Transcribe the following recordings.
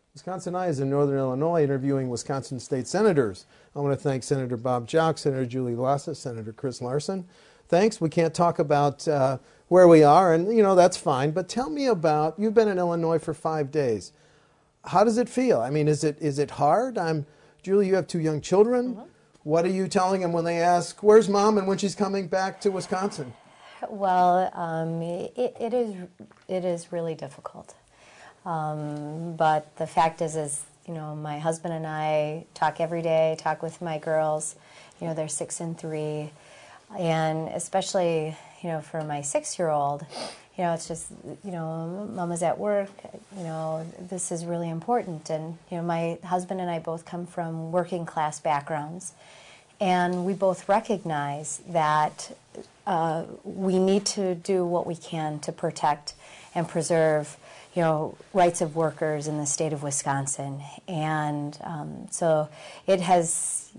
Wisconsin Eye is in Northern Illinois interviewing Wisconsin state senators. I want to thank Senator Bob Jauch, Senator Julie Lassa, Senator Chris Larson. Thanks. We can't talk about where we are, and that's fine. But tell me about, you've been in Illinois for 5 days. How does it feel? I mean, is it hard? Julie, you have 2 young children. Mm-hmm. What are you telling them when they ask, where's Mom, and when she's coming back to Wisconsin? Well, it is really difficult. But the fact is, my husband and I talk every day, talk with my girls. They're 6 and 3. And especially, for my 6-year-old, it's just, Mama's at work, this is really important. And, my husband and I both come from working class backgrounds. And we both recognize that we need to do what we can to protect and preserve, rights of workers in the state of Wisconsin. And so it has,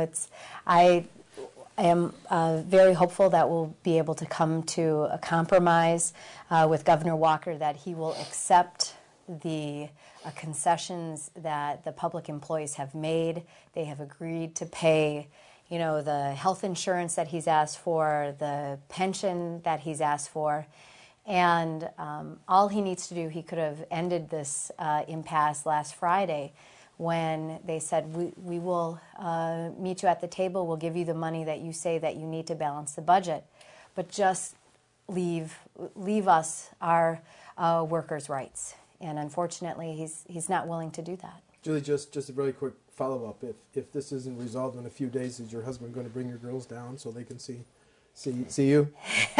I am very hopeful that we'll be able to come to a compromise with Governor Walker, that he will accept the concessions that the public employees have made. They have agreed to pay, the health insurance that he's asked for, the pension that he's asked for. And all he needs to do, he could have ended this impasse last Friday when they said, we will meet you at the table, we'll give you the money that you say that you need to balance the budget, but just leave us our workers' rights. And unfortunately, he's not willing to do that. Julie, just a really quick follow-up. If this isn't resolved in a few days, is your husband going to bring your girls down so they can see you?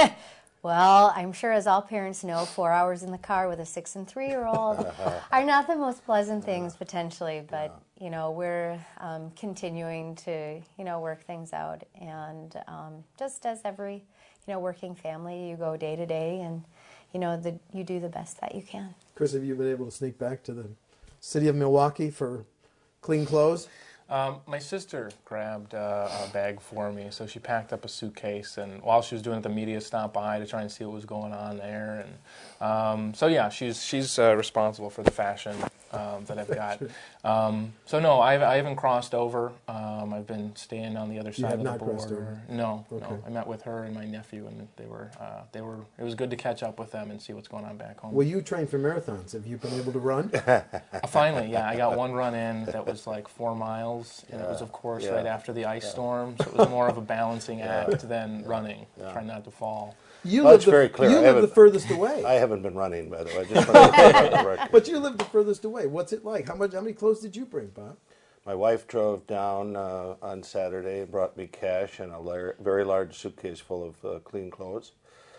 Well, I'm sure, as all parents know, 4 hours in the car with a 6 and 3-year-old are not the most pleasant things potentially, but we're continuing to work things out, and just as every working family, you go day to day, and you do the best that you can. Chris, have you been able to sneak back to the city of Milwaukee for clean clothes? My sister grabbed a bag for me, so she packed up a suitcase, and while she was doing it, the media stopped by to try and see what was going on there, and so yeah, she's responsible for the fashion that I've got. So no, I haven't crossed over. I've been staying on the other side of the border. No, okay. No, I met with her and my nephew, and they were. It was good to catch up with them and see what's going on back home. Well, you train for marathons. Have you been able to run? Finally, yeah, I got one run in that was like 4 miles, and it was, of course, right after the ice storm, so it was more of a balancing act than running, trying not to fall. That's very clear. You live the furthest away. I haven't been running, by the way. Just for the record. But you live the furthest away. What's it like? How many clothes did you bring, Bob? My wife drove down on Saturday and brought me cash and a very large suitcase full of clean clothes.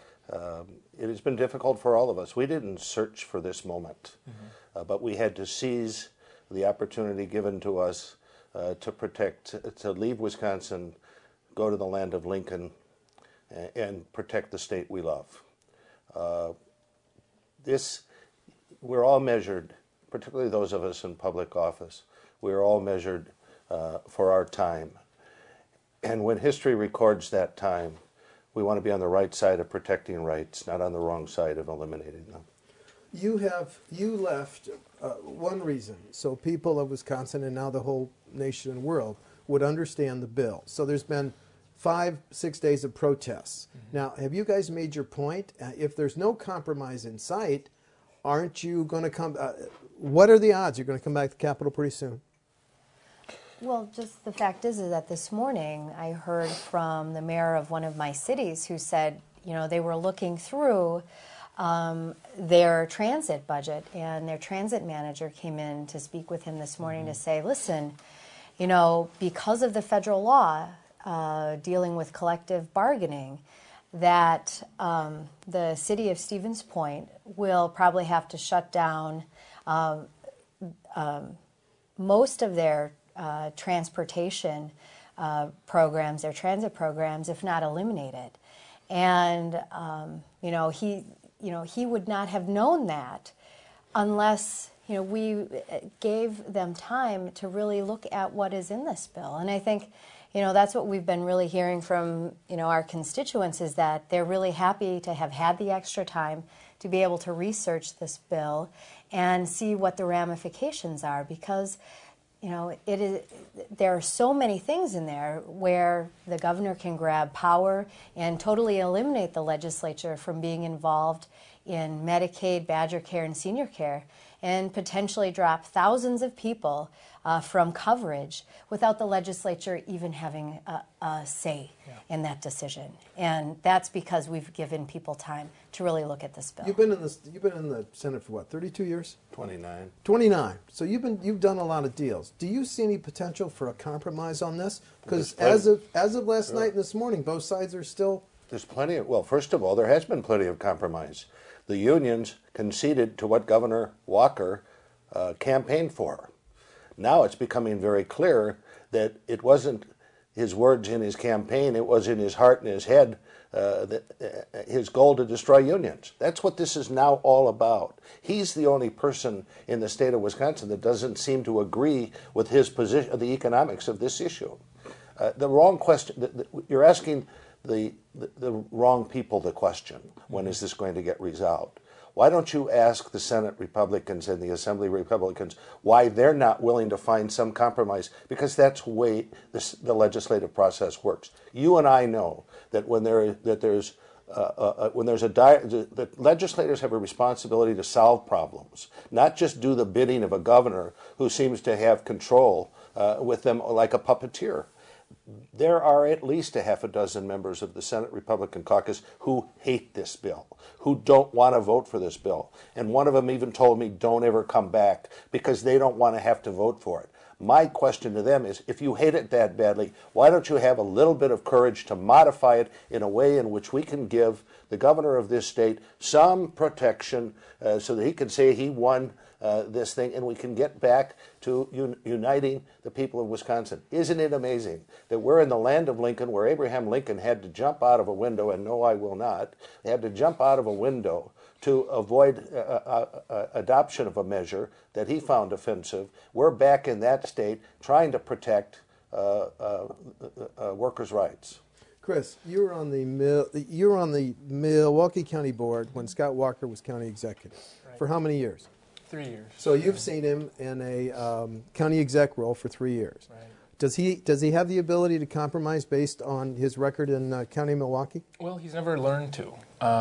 It has been difficult for all of us. We didn't search for this moment, but we had to seize the opportunity given to us to leave Wisconsin, go to the land of Lincoln, and protect the state we love. We're all measured, particularly those of us in public office, we're all measured for our time. And when history records that time, we want to be on the right side of protecting rights, not on the wrong side of eliminating them. You left one reason, so people of Wisconsin and now the whole nation and world would understand the bill. So there's been 5-6 days of protests. Now, have you guys made your point? If there's no compromise in sight, aren't you going to come? What are the odds you're going to come back to the Capitol pretty soon? Well, just the fact is that this morning I heard from the mayor of one of my cities who said, they were looking through their transit budget, and their transit manager came in to speak with him this morning to say, listen, because of the federal law dealing with collective bargaining, that the city of Stevens Point will probably have to shut down most of their transportation programs, their transit programs, if not eliminate it. And he would not have known that unless we gave them time to really look at what is in this bill. And I think That's what we've been really hearing from, our constituents, is that they're really happy to have had the extra time to be able to research this bill and see what the ramifications are, because there are so many things in there where the governor can grab power and totally eliminate the legislature from being involved in Medicaid, Badger Care, and senior care, and potentially drop thousands of people from coverage without the legislature even having a say in that decision. And that's because we've given people time to really look at this bill. You've been in the Senate for what, 32 years? 29. 29. So you've done a lot of deals. Do you see any potential for a compromise on this? Because as of last night and this morning, both sides are still. There's plenty of, well, first of all, there has been plenty of compromise. The unions conceded to what Governor Walker campaigned for. Now it's becoming very clear that it wasn't his words in his campaign, it was in his heart and his head, his goal to destroy unions. That's what this is now all about. He's the only person in the state of Wisconsin that doesn't seem to agree with his position, the economics of this issue. The wrong question, you're asking the wrong people the question, when is this going to get resolved? Why don't you ask the Senate Republicans and the Assembly Republicans why they're not willing to find some compromise? Because that's the way the legislative process works. You and I know that when the legislators have a responsibility to solve problems, not just do the bidding of a governor who seems to have control with them like a puppeteer. There are at least a half a dozen members of the Senate Republican caucus who hate this bill, who don't want to vote for this bill. And one of them even told me, don't ever come back, because they don't want to have to vote for it. My question to them is, if you hate it that badly, why don't you have a little bit of courage to modify it in a way in which we can give the governor of this state some protection so that he can say he won this thing, and we can get back to uniting the people of Wisconsin. Isn't it amazing that we're in the land of Lincoln, where Abraham Lincoln had to jump out of a window, and no, I will not, he had to jump out of a window to avoid adoption of a measure that he found offensive. We're back in that state trying to protect workers' rights. Chris, you were on the Milwaukee County Board when Scott Walker was county executive. Right. For how many years? 3 years. So you've seen him in a county exec role for 3 years. Right. Does he have the ability to compromise based on his record in County Milwaukee? Well, he's never learned to.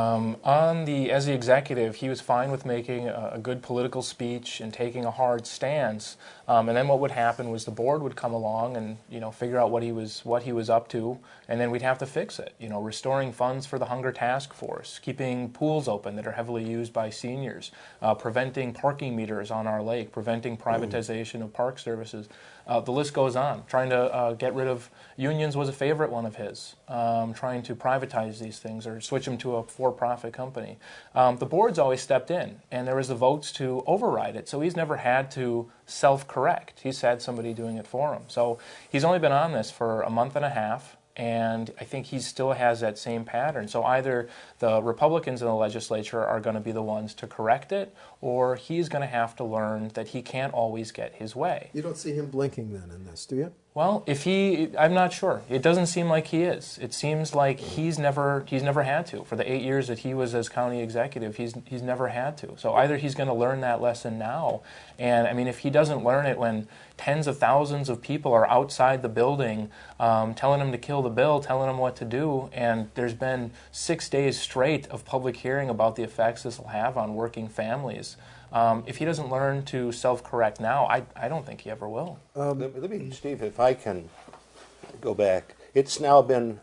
As the executive, he was fine with making a good political speech and taking a hard stance. And then what would happen was the board would come along and figure out what he was up to, and then we'd have to fix it. Restoring funds for the hunger task force, keeping pools open that are heavily used by seniors, preventing parking meters on our lake, preventing privatization of park services. The list goes on. Trying to get rid of unions was a favorite one of his. Trying to privatize these things or switch them to a for-profit company. The board's always stepped in, and there was the votes to override it, so he's never had to self-correct. He's had somebody doing it for him. So he's only been on this for a month and a half, and I think he still has that same pattern. So either the Republicans in the legislature are going to be the ones to correct it, or he's going to have to learn that he can't always get his way. You don't see him blinking then in this, do you? Well, I'm not sure. It doesn't seem like he is. It seems like he's never had to. For the 8 years that he was as county executive, he's never had to. So either he's going to learn that lesson now, and I mean, if he doesn't learn it when tens of thousands of people are outside the building telling him to kill the bill, telling him what to do, and there's been 6 days straight of public hearing about the effects this will have on working families. If he doesn't learn to self-correct now, I don't think he ever will. Let me, Steve, if I can go back. It's now been,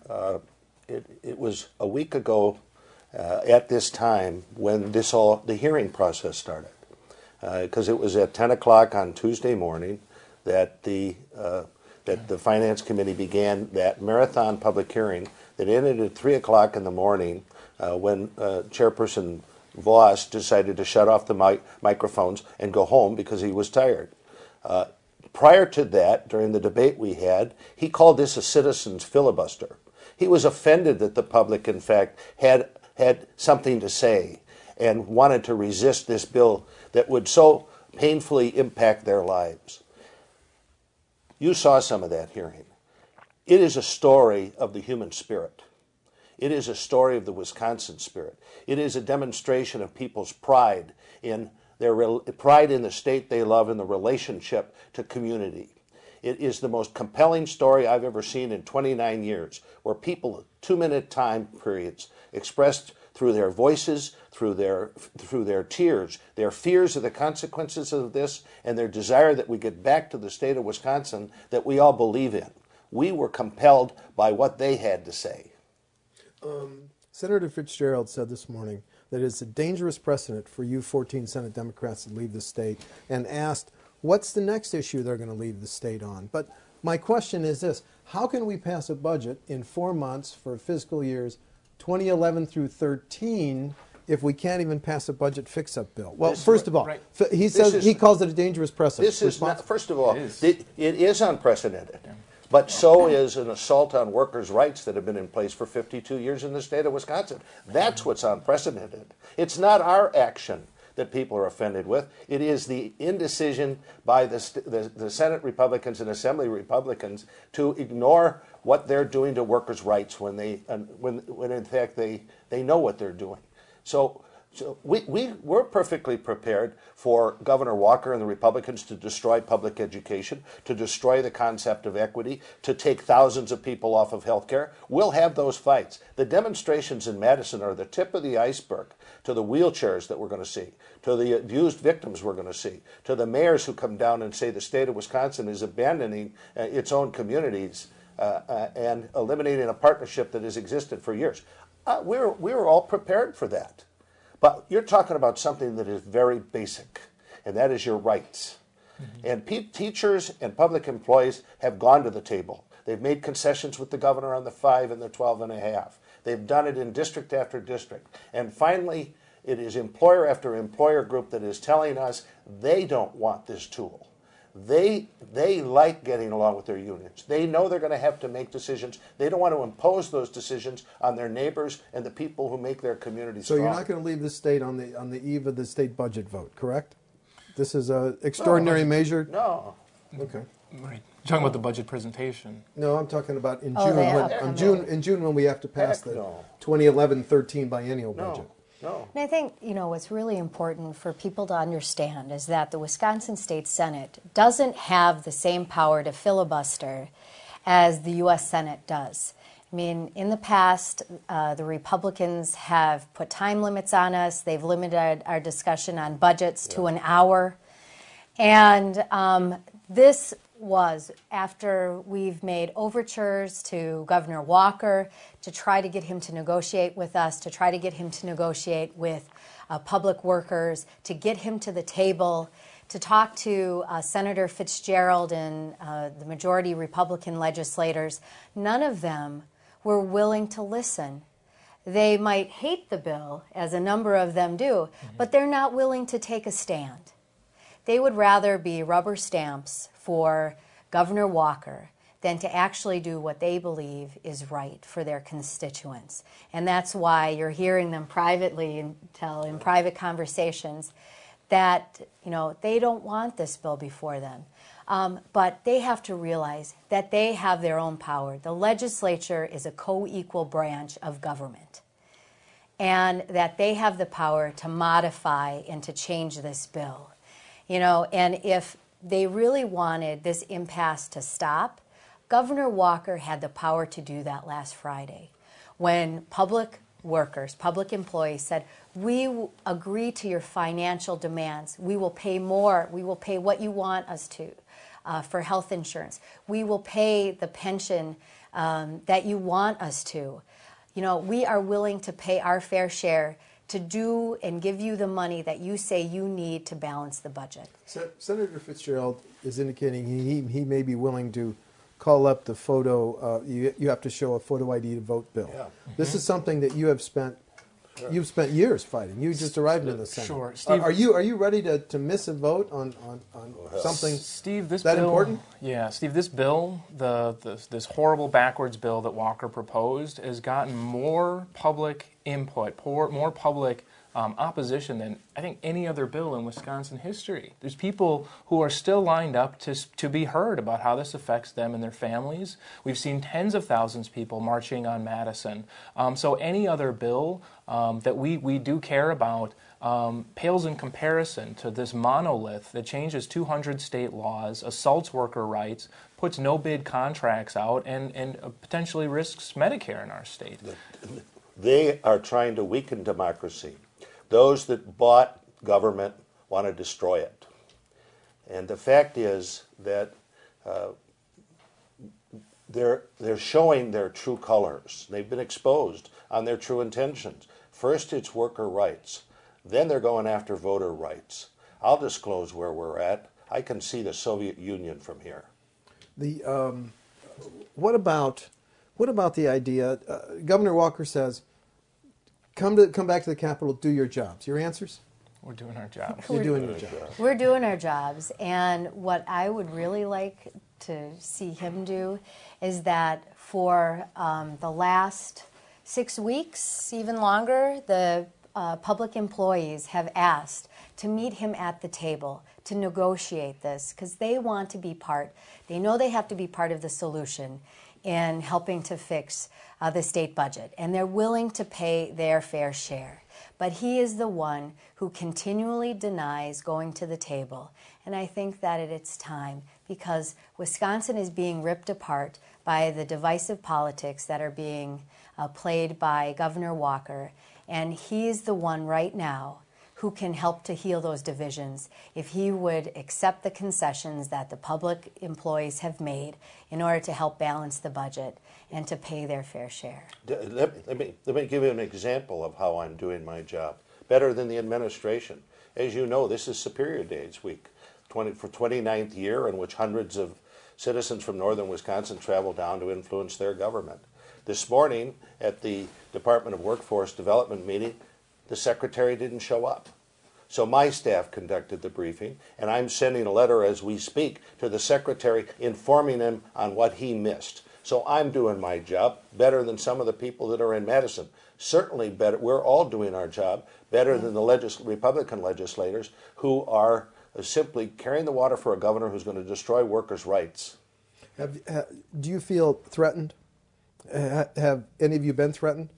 it was a week ago at this time when the hearing process started. Because it was at 10 o'clock on Tuesday morning that the Finance Committee began that marathon public hearing that ended at 3 o'clock in the morning when Chairperson Voss decided to shut off the microphones and go home because he was tired. Prior to that, during the debate we had, he called this a citizen's filibuster. He was offended that the public, in fact, had something to say and wanted to resist this bill that would so painfully impact their lives. You saw some of that hearing. It is a story of the human spirit. It is a story of the Wisconsin spirit. It is a demonstration of people's pride in pride in the state they love and the relationship to community. It is the most compelling story I've ever seen in 29 years, where people, 2-minute time periods, expressed through their voices, through their tears, their fears of the consequences of this, and their desire that we get back to the state of Wisconsin that we all believe in. We were compelled by what they had to say. Senator Fitzgerald said this morning that it's a dangerous precedent for you 14 Senate Democrats to leave the state, and asked what's the next issue they're going to leave the state on. But my question is this: how can we pass a budget in 4 months for fiscal years 2011 through 13 if we can't even pass a budget fix-up bill? Well, first of all, right. he calls it a dangerous precedent. This is not, first of all, it is unprecedented. Yeah. But so is an assault on workers' rights that have been in place for 52 years in the state of Wisconsin. That's what's unprecedented. It's not our action that people are offended with. It is the indecision by the Senate Republicans and Assembly Republicans to ignore what they're doing to workers' rights when in fact they know what they're doing. So we're perfectly prepared for Governor Walker and the Republicans to destroy public education, to destroy the concept of equity, to take thousands of people off of health care. We'll have those fights. The demonstrations in Madison are the tip of the iceberg to the wheelchairs that we're going to see, to the abused victims we're going to see, to the mayors who come down and say the state of Wisconsin is abandoning its own communities and eliminating a partnership that has existed for years. We're all prepared for that. But you're talking about something that is very basic, and that is your rights. Mm-hmm. And teachers and public employees have gone to the table. They've made concessions with the governor on the 5 and the 12.5. They've done it in district after district. And finally, it is employer after employer group that is telling us they don't want this tool. They like getting along with their unions. They know they're going to have to make decisions. They don't want to impose those decisions on their neighbors and the people who make their communities strong. So you're not going to leave the state on the eve of the state budget vote, correct? This is an extraordinary measure? No. Okay. Right. You're talking about the budget presentation. No, I'm talking about in June. In June when we have to pass the 2011-13 biennial budget. No. And I think, what's really important for people to understand is that the Wisconsin State Senate doesn't have the same power to filibuster as the U.S. Senate does. I mean, in the past, the Republicans have put time limits on us. They've limited our discussion on budgets to an hour. And this was after we've made overtures to Governor Walker to try to get him to negotiate with us, to try to get him to negotiate with public workers, to get him to the table, to talk to Senator Fitzgerald and the majority Republican legislators. None of them were willing to listen. They might hate the bill, as a number of them do, but they're not willing to take a stand. They would rather be rubber stamps for Governor Walker than to actually do what they believe is right for their constituents. And that's why you're hearing them privately in private conversations that, they don't want this bill before them. But they have to realize that they have their own power. The legislature is a co-equal branch of government, and that they have the power to modify and to change this bill. And if they really wanted this impasse to stop, Governor Walker had the power to do that last Friday when public workers, public employees said, we agree to your financial demands. We will pay more. We will pay what you want us to for health insurance. We will pay the pension that you want us to. We are willing to pay our fair share to do and give you the money that you say you need to balance the budget. Senator Fitzgerald is indicating he may be willing to call up the photo. You have to show a photo ID to vote bill. Yeah. This is something that you have spent. Sure. You've spent years fighting. You just arrived in the Senate. Sure, Steve. Are you ready to miss a vote on something Steve, this that bill, important? Yeah, Steve, this bill, this horrible backwards bill that Walker proposed, has gotten more public input, more public opposition than I think any other bill in Wisconsin history. There's people who are still lined up to be heard about how this affects them and their families. We've seen tens of thousands of people marching on Madison. So any other bill that we do care about pales in comparison to this monolith that changes 200 state laws, assaults worker rights, puts no-bid contracts out, and potentially risks Medicare in our state. They are trying to weaken democracy. Those that bought government want to destroy it. And the fact is that they're showing their true colors. They've been exposed on their true intentions. First, it's worker rights. Then they're going after voter rights. I'll disclose where we're at. I can see the Soviet Union from here. What about the idea? Governor Walker says, "Come back to the Capitol, do your jobs." Your answers? We're doing our job. You're doing your job. We're doing our jobs, and what I would really like to see him do is that for the last 6 weeks, even longer, the public employees have asked to meet him at the table to negotiate this because they want to be part. They know they have to be part of the solution in helping to fix the state budget, and they're willing to pay their fair share. But he is the one who continually denies going to the table, and I think that it's time because Wisconsin is being ripped apart by the divisive politics that are being played by Governor Walker, and he is the one right now who can help to heal those divisions if he would accept the concessions that the public employees have made in order to help balance the budget and to pay their fair share. Let me give you an example of how I'm doing my job. Better than the administration. As you know, this is Superior Days Week, for 29th year in which hundreds of citizens from northern Wisconsin travel down to influence their government. This morning at the Department of Workforce Development meeting, the secretary didn't show up. So my staff conducted the briefing, and I'm sending a letter as we speak to the secretary informing him on what he missed. So I'm doing my job better than some of the people that are in Madison. Certainly better. We're all doing our job better than the Republican legislators who are simply carrying the water for a governor who's going to destroy workers' rights. Do you feel threatened? Have any of you been threatened?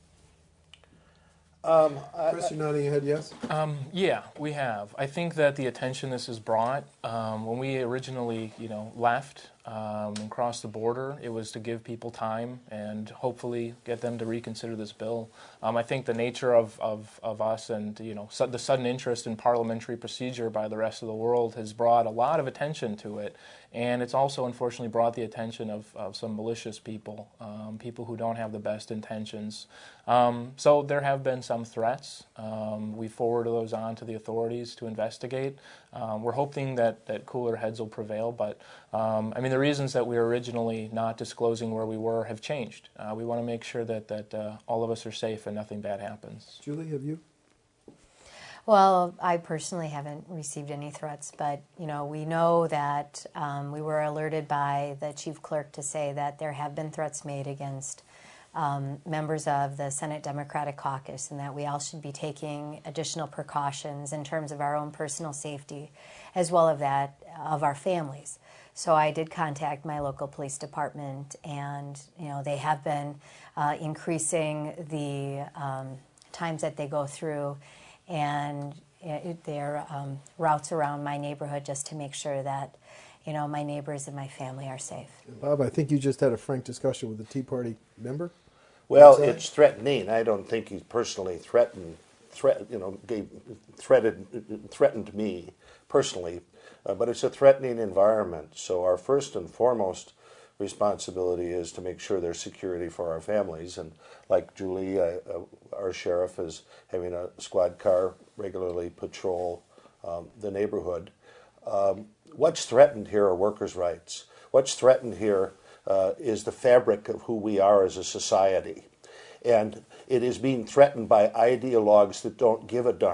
Chris, you're nodding your head, yes? Yeah, we have. I think that the attention this has brought, when we originally, left and crossed the border, it was to give people time and hopefully get them to reconsider this bill. I think the nature of us and the sudden interest in parliamentary procedure by the rest of the world has brought a lot of attention to it, and it's also unfortunately brought the attention of some malicious people, people who don't have the best intentions. So there have been some threats. We forwarded those on to the authorities to investigate. We're hoping that cooler heads will prevail, but the reasons that we were originally not disclosing where we were have changed. We want to make sure that all of us are safe and nothing bad happens. Julie, have you? Well, I personally haven't received any threats, but we know that we were alerted by the chief clerk to say that there have been threats made against members of the Senate Democratic Caucus, and that we all should be taking additional precautions in terms of our own personal safety, as well as that of our families. So I did contact my local police department, and they have been increasing the times that they go through and their routes around my neighborhood just to make sure that my neighbors and my family are safe. Bob, I think you just had a frank discussion with a Tea Party member. Well, it's threatening. I don't think he personally threatened me personally, but it's a threatening environment. So our first and foremost responsibility is to make sure there's security for our families. And like Julie, our sheriff is having a squad car regularly patrol the neighborhood. What's threatened here are workers' rights. What's threatened here is the fabric of who we are as a society. And it is being threatened by ideologues that don't give a darn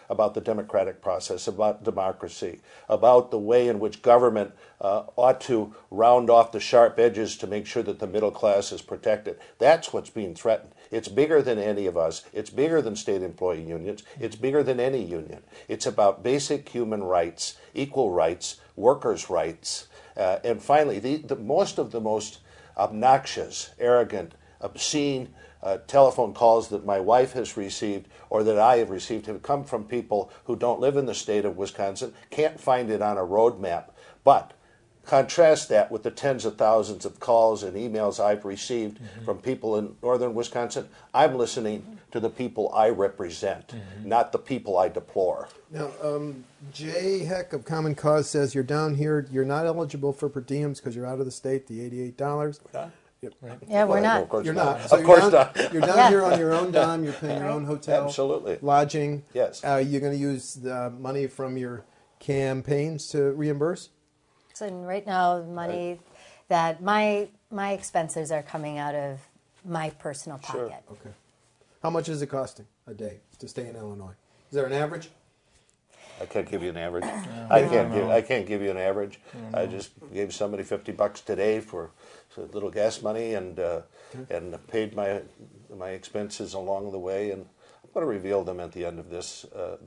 about the democratic process, about democracy, about the way in which government ought to round off the sharp edges to make sure that the middle class is protected. That's what's being threatened. It's bigger than any of us. It's bigger than state employee unions. It's bigger than any union. It's about basic human rights, equal rights, workers' rights. And finally, the most obnoxious, arrogant, obscene telephone calls that my wife has received or that I have received have come from people who don't live in the state of Wisconsin, can't find it on a road map. But contrast that with the tens of thousands of calls and emails I've received from people in northern Wisconsin. I'm listening to the people I represent, not the people I deplore. Now, Jay Heck of Common Cause says you're down here, you're not eligible for per diems because you're out of the state, the $88. Yep. Right. Yeah, we're Well, not. of course You're not. not. So Of course you're not. You're down Yeah. here on your own dime. You're paying your own hotel, Absolutely. lodging. Yes. You're going to use the money from your campaigns to reimburse. So right now, money that my expenses are coming out of my personal Sure. pocket. Okay. How much is it costing a day to stay in Illinois? Is there an average? I can't give you an average. I can't give you an average. I just gave somebody $50 today for a little gas money and paid my expenses along the way, and I'm going to reveal them at the end of this.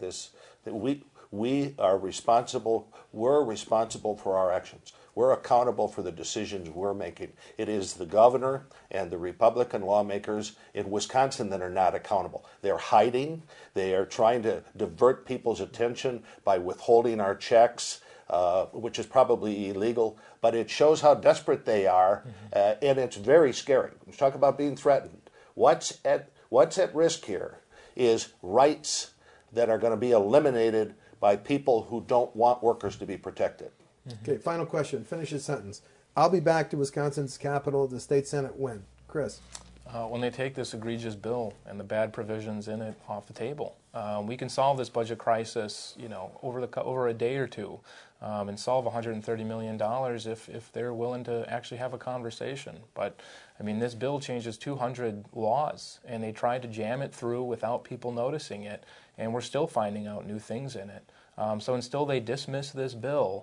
We are responsible. We're responsible for our actions. We're accountable for the decisions we're making. It is the governor and the Republican lawmakers in Wisconsin that are not accountable. They're hiding. They are trying to divert people's attention by withholding our checks, which is probably illegal. But it shows how desperate they are, and it's very scary. Let's talk about being threatened. What's at risk here is rights that are going to be eliminated by people who don't want workers to be protected. Okay, final question. Finish your sentence. I'll be back to Wisconsin's capital, the state senate, when? Chris? When they take this egregious bill and the bad provisions in it off the table. We can solve this budget crisis, over a day or two, and solve $130 million if they're willing to actually have a conversation. But I mean, this bill changes 200 laws, and they tried to jam it through without people noticing it, and we're still finding out new things in it. So until they dismiss this bill,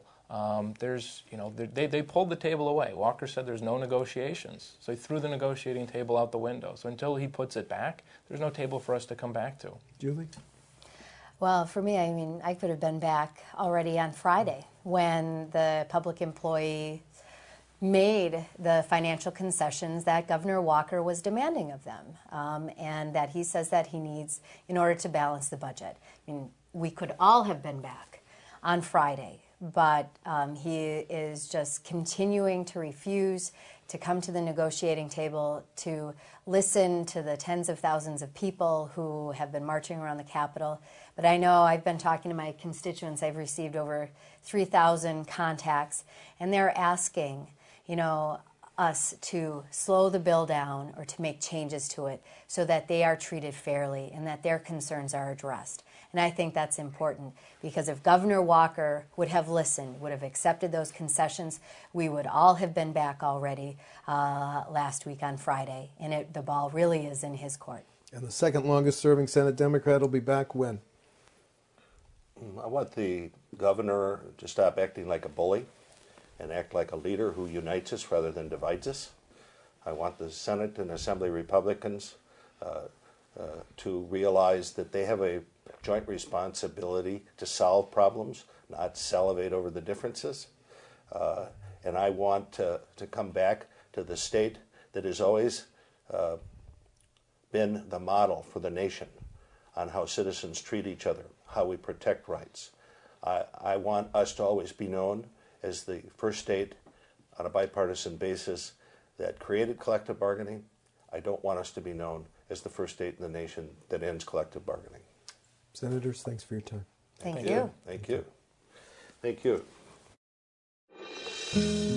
they pulled the table away. Walker said there's no negotiations. So he threw the negotiating table out the window. So until he puts it back, there's no table for us to come back to. Julie? Well, for me, I mean, I could have been back already on Friday when the public employee made the financial concessions that Governor Walker was demanding of them, and that he says that he needs in order to balance the budget. I mean, we could all have been back on Friday, but he is just continuing to refuse to come to the negotiating table, to listen to the tens of thousands of people who have been marching around the Capitol. But I know I've been talking to my constituents. I've received over 3,000 contacts, and they're asking, us to slow the bill down or to make changes to it so that they are treated fairly and that their concerns are addressed. And I think that's important because if Governor Walker would have listened, would have accepted those concessions, we would all have been back already last week on Friday. And the ball really is in his court. And the second longest serving Senate Democrat will be back when? I want the governor to stop acting like a bully and act like a leader who unites us rather than divides us. I want the Senate and Assembly Republicans to realize that they have a joint responsibility to solve problems, not salivate over the differences. And I want to come back to the state that has always been the model for the nation on how citizens treat each other, how we protect rights. I want us to always be known as the first state on a bipartisan basis that created collective bargaining. I don't want us to be known as the first state in the nation that ends collective bargaining. Senators, thanks for your time. Thank you. Thank you. Thank you.